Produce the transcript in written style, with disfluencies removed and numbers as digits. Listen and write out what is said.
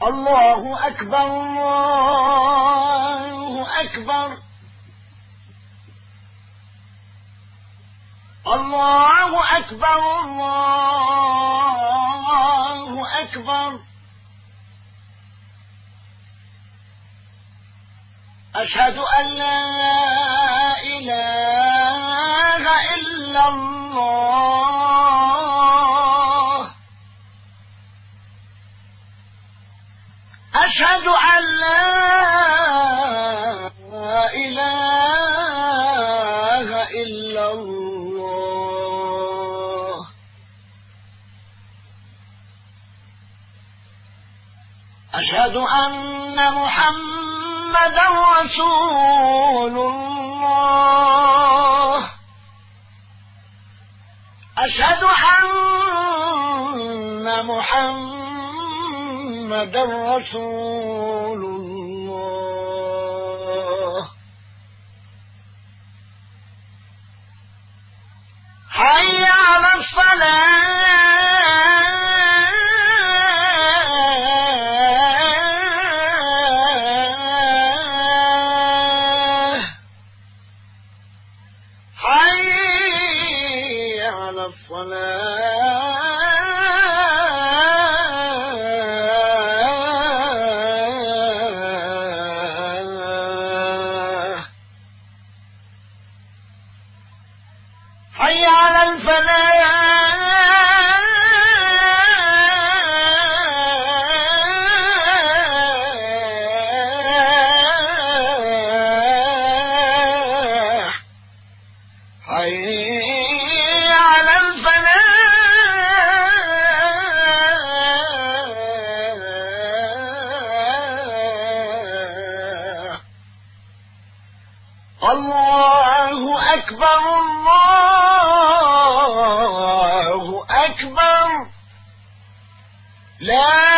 الله أكبر الله أكبر الله أكبر الله أكبر أشهد أن لا إله إلا الله أشهد أن لا إله إلا الله أشهد أن محمدا رسول الله أشهد أن محمدا رسول الله حي على الصلاة حي على الصلاة حي على الفلاح حي على الفلاح الله أكبر الله أكبر لا